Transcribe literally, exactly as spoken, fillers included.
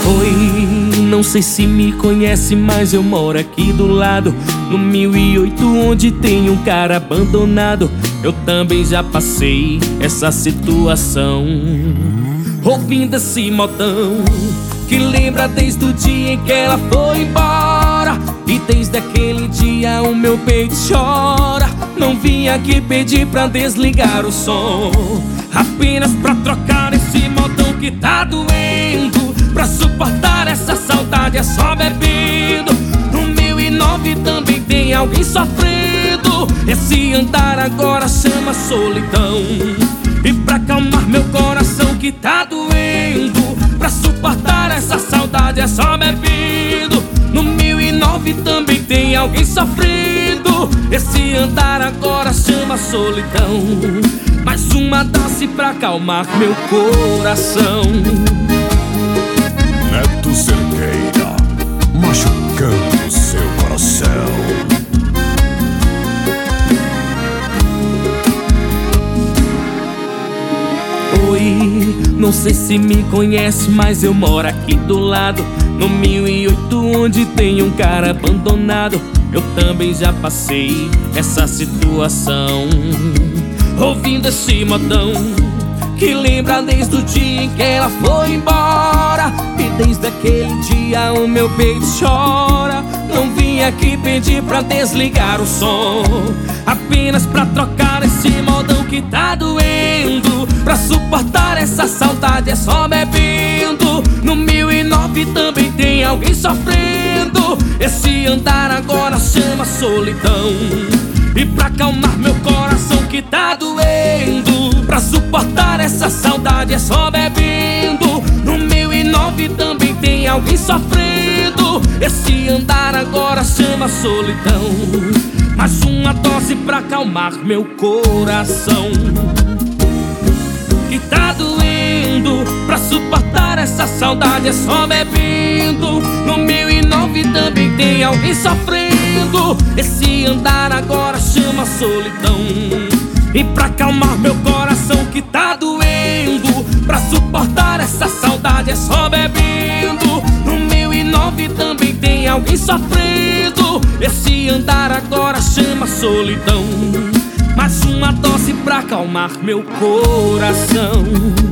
Oi, não sei se me conhece, mas eu moro aqui do lado, no mil e oito, onde tem um cara abandonado. Eu também já passei essa situação, ouvindo esse modão que lembra desde o dia em que ela foi embora. E desde aquele dia o meu peito chora. Não vim aqui pedir pra desligar o som, apenas pra trocar esse modão que tá doendo. Pra suportar essa saudade é só bebendo. No mil e nove também tem alguém sofrendo. Esse andar agora chama solidão. E pra acalmar meu coração que tá doendo, pra suportar essa saudade é só bebendo. No mil e nove também tem alguém sofrendo. Esse andar agora chama solidão. Mais uma dose pra acalmar meu coração. Neto Cerqueira, machucando seu coração. Oi, não sei se me conhece, mas eu moro aqui do lado, no mil e oito, onde tem um cara abandonado. Eu também já passei essa situação, ouvindo esse modão que lembra desde o dia em que ela foi embora. E desde aquele dia o meu peito chora. Não vim aqui pedir pra desligar o som, apenas pra trocar esse modão que tá doendo. Pra suportar essa saudade é só bebendo. No mil e nove também tem alguém sofrendo. Esse andar agora chama solidão. E pra acalmar meu coração que tá doendo, pra suportar essa saudade é só bebendo. No mil e nove também tem alguém sofrendo. Esse andar agora chama solidão. Mais uma dose pra acalmar meu coração que tá doendo, pra suportar essa saudade é só bebendo. No mil e nove também tem alguém sofrendo. Esse andar agora chama solidão. E pra acalmar meu coração que tá doendo, pra suportar essa saudade é só bebendo. No mil e nove também tem alguém sofrendo. Esse andar agora chama solidão. Mais uma dose pra acalmar meu coração.